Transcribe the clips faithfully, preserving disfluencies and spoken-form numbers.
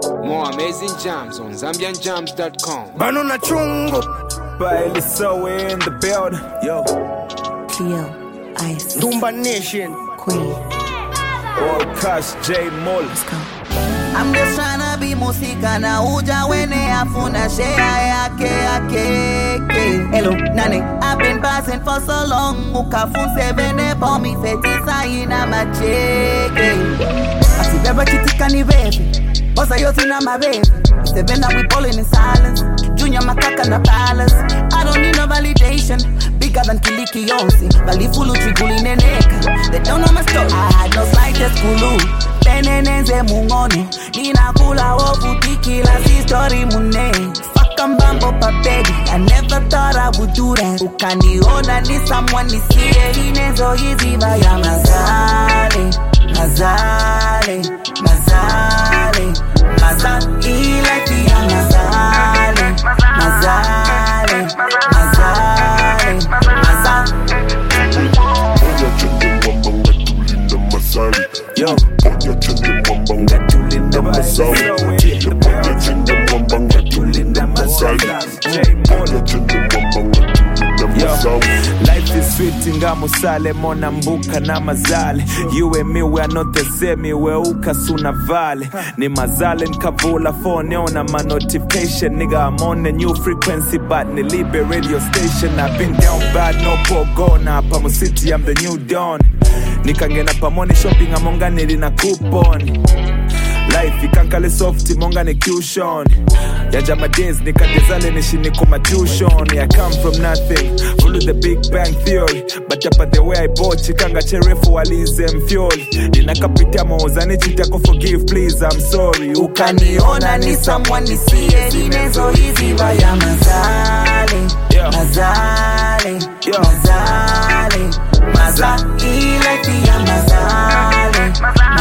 More amazing jams on Zambian Jams dot com. Banana chungo, Bailey so in the building. Yo, Cleo, Ice, Dumba Nation, Queen. All Cash J Moll. Let's go. I'm just tryna be musika na uja wene afuna share yake yake. Hello, nane. I've been passing for so long. Ukafun sevene po mi fetisa ina macheke. Asibeba kitika ni vevi. Bossa yote na mabevi. Seven we ballin' in silence. Junior makaka na palace. I don't need no validation. Bigger than Kiliki Yonsi. Bali fulu triguli neneka. They don't know my story. I had no slightest clue. Penenenze mungono. Nina kula wofu tikila si story mune. Fuck I'm bambo pa baby. I never thought I would do that. Ukaniona ni someone ni siye. Inezo hizi vaya mazale. Mazale. Mazale. Mazale. Ilati ya mazale. Mazale. Mazale. Mazale. Yo, Bonga tulinda masali. Bonga tulinda mwamba nga tulinda masali. J Moll. Yo, life is sweet nga musale mona mbuka na mazale. You and me we are not the same, we uka suna vale. Ni mazale nkavula phone on my notification. Nigga I'm on a new frequency but ni libe radio station. I've been down bad no pogo na Pamu City I'm the new dawn. Nikangena pamoni shopping amonga nili na coupon. Life ikankale soft monga ni cushion. Ya jama days nikadezale nishini kuma tuition. I come from nothing, follow the big bang theory. But up the way I bought chikanga cherefu walize mfuel. Ninakapita maozani chitako forgive please I'm sorry. Ukaniona ni someone ni siye. Inezo hizi vaya mazale. Yeah. Mazale. Yeah. Mazale. Mazale. Ilati ya mazale.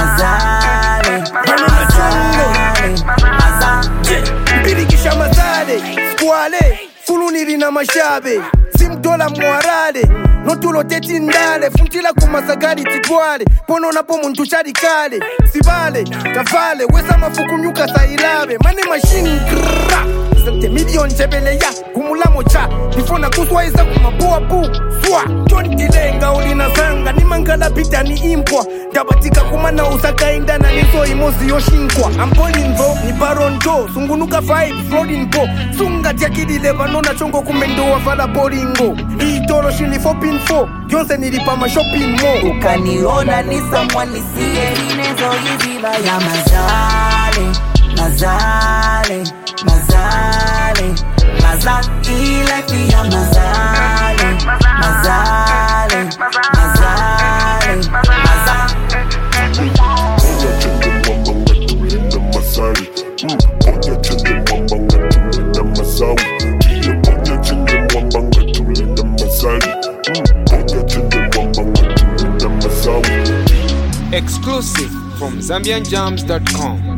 Mazale. Mazale. Mazale. Birikisha mazade, squale, fuluniri na mashabe. Simtola mwarade, notulo teti ndale. Funtila kumasagari titwale, pono na pomo ntushari kale. Sivale, kavale, wesa mafuku nyuka sailabe. Mane machine grrrra, sente million jebele ya, kumula mocha. Bifona kuswa isa kumaboa bu, swa. John Gilenga ulina sanga, ni mangala pita ni impwa. Dabatika kumana usaka indana niso imozi yoshinkwa. Ampolinvo, ni baron jo, sungunuka five, flooding po. Sunga tiakidi lebanona chongo kumendo wafala boringo. Itolo shili fopin fo, yonse nilipa ma shopping mo. Ukaniona ni someone ni siye. Inezo hizi vaya mazale. Mazale. Mazale. Mazale. Ilati ya mazale. Mazale. Mazale. Mazale. Exclusive from Zambian Jams dot com.